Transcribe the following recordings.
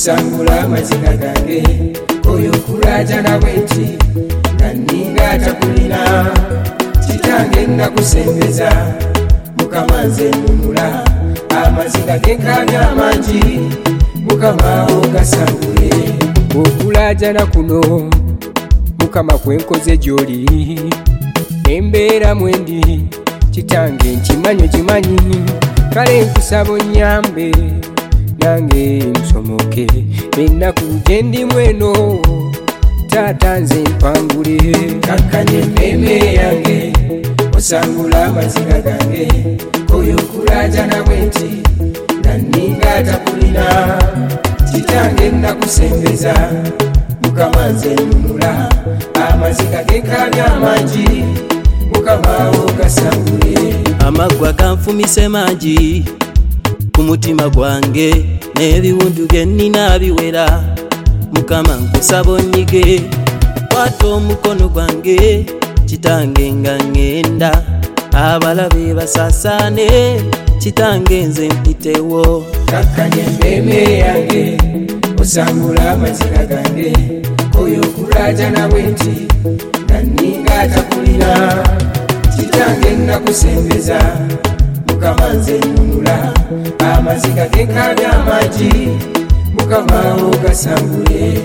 osangula amaziga gange oyo kulaja nabwenti naninga takulina kitange nakusembeza mukama nze nunula amaziga genkabya mangi mukama ogasangule okulaja nakuno mukama kwenkoze gyoli embeera mwendi kitange nkimanyi kale nkusaba onyambe nange nsomoke ennaku gyendi mweno taata nze mpangule kakkanye emmeeme yange osangula amaziga gange oyo kulaja nabwenti naninga takulina kitange nakusembeza mukama nze nunula amaziga genkabya mangi mukama ogasangule amagwa ganfumise mangi ku mutima gwange n'ebiwundu bye nnina biwera mukama nkusaba onyige kwata omukono gwange kitange nga ŋŋenda abalabe basaasaane kitange nze mpitewo kakkanye emmeeme yange osangula amaziga gange oyo kulaja nabwenti naninga takulina kitange nakusembeza mukama nze nunula amaziga genkabya mangi mukama ogasangule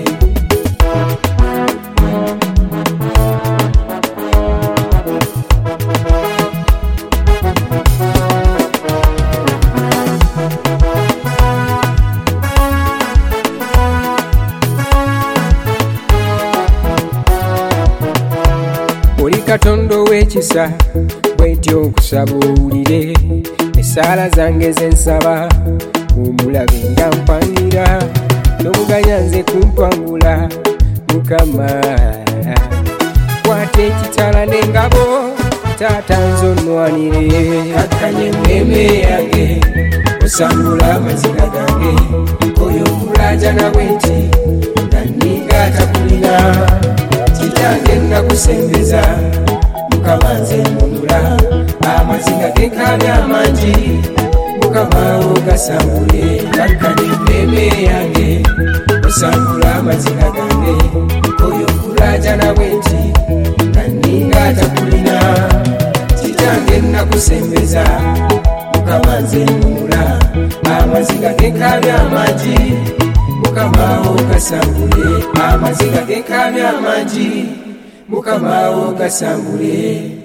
oli katondo w'ekisa bwentyo nkusaba owulire esaala zange zensaba omulabe nga mpangira n'obuganya nze kumpangula mukama kwata ekitala n'engabo taata nzonnwanire kakkanye emmeeme yange osangula amaziga gange oyo kulaja nabwenti naninga takulina kitange nakusembeza mukama nze nunula amaziga genkabya mangi mukama ogasangule kakkanye emmeeme yange osangula amaziga gange oyo kulaja nabwenti naninga takulina kitange nakusembeza mukama nze nunula amaziga genkabya mangi mukama ogasangule amaziga genkabya mangi mukama ogasangule